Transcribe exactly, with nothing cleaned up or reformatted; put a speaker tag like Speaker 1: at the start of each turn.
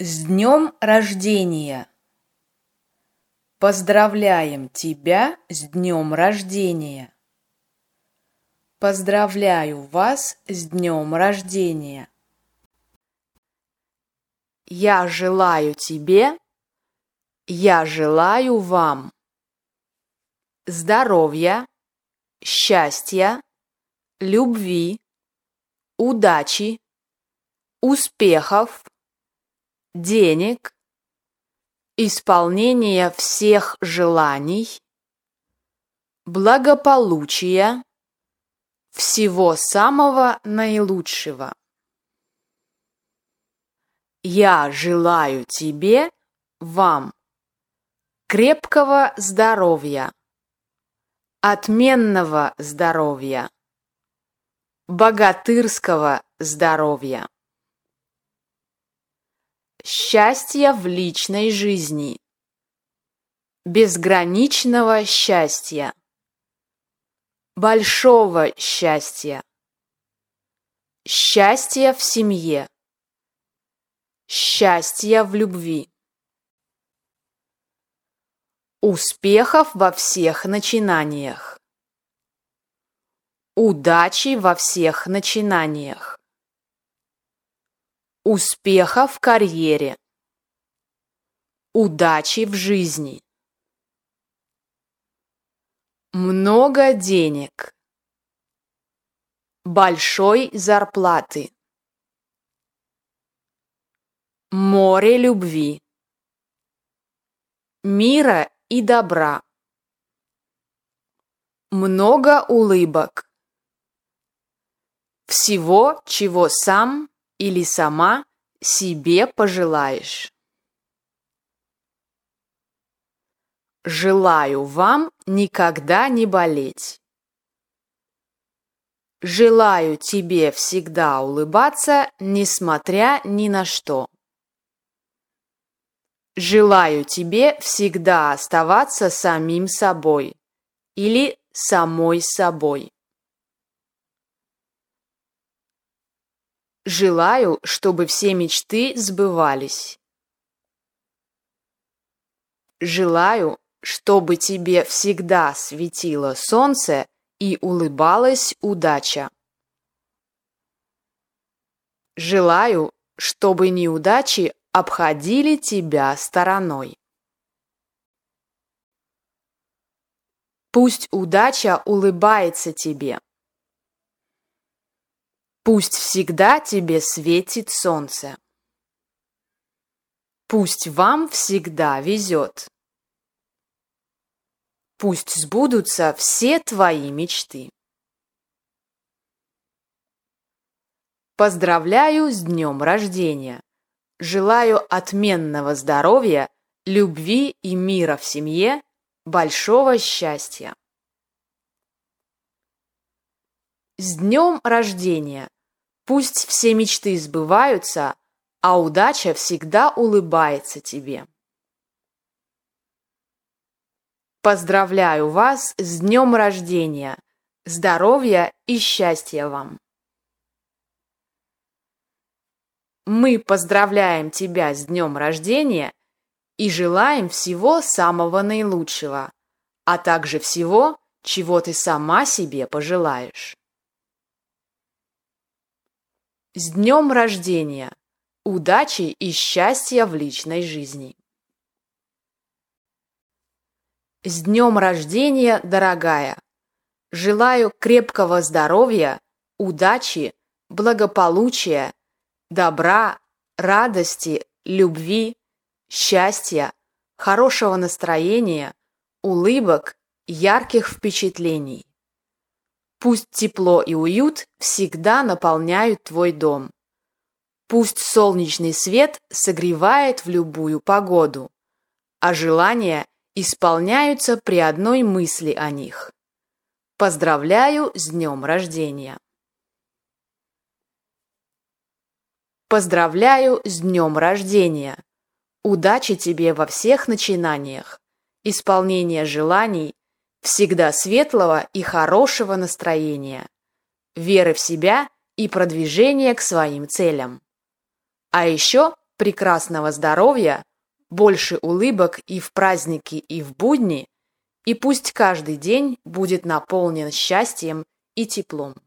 Speaker 1: С днем рождения! Поздравляем тебя с днем рождения! Поздравляю вас с днем рождения! Я желаю тебе, я желаю вам здоровья, счастья, любви, удачи, успехов, денег, исполнения всех желаний, благополучия, всего самого наилучшего. Я желаю тебе, вам, крепкого здоровья, отменного здоровья, богатырского здоровья, счастья в личной жизни, безграничного счастья, большого счастья, счастья в семье, счастья в любви, успехов во всех начинаниях, удачи во всех начинаниях, успеха в карьере, удачи в жизни, много денег, большой зарплаты, море любви, мира и добра, много улыбок, всего, чего сам или сама себе пожелаешь. Желаю вам никогда не болеть. Желаю тебе всегда улыбаться, несмотря ни на что. Желаю тебе всегда оставаться самим собой или самой собой. Желаю, чтобы все мечты сбывались. Желаю, чтобы тебе всегда светило солнце и улыбалась удача. Желаю, чтобы неудачи обходили тебя стороной. Пусть удача улыбается тебе. Пусть всегда тебе светит солнце. Пусть вам всегда везет. Пусть сбудутся все твои мечты. Поздравляю с днем рождения! Желаю отменного здоровья, любви и мира в семье, большого счастья. С днем рождения! Пусть все мечты сбываются, а удача всегда улыбается тебе. Поздравляю вас с днем рождения! Здоровья и счастья вам! Мы поздравляем тебя с днем рождения и желаем всего самого наилучшего, а также всего, чего ты сама себе пожелаешь. С днем рождения! Удачи и счастья в личной жизни! С днем рождения, дорогая! Желаю крепкого здоровья, удачи, благополучия, добра, радости, любви, счастья, хорошего настроения, улыбок, ярких впечатлений. Пусть тепло и уют всегда наполняют твой дом. Пусть солнечный свет согревает в любую погоду, а желания исполняются при одной мысли о них. Поздравляю с днем рождения! Поздравляю с днем рождения! Удачи тебе во всех начинаниях, исполнения желаний, всегда светлого и хорошего настроения, веры в себя и продвижения к своим целям. А еще прекрасного здоровья, больше улыбок и в праздники, и в будни, и пусть каждый день будет наполнен счастьем и теплом.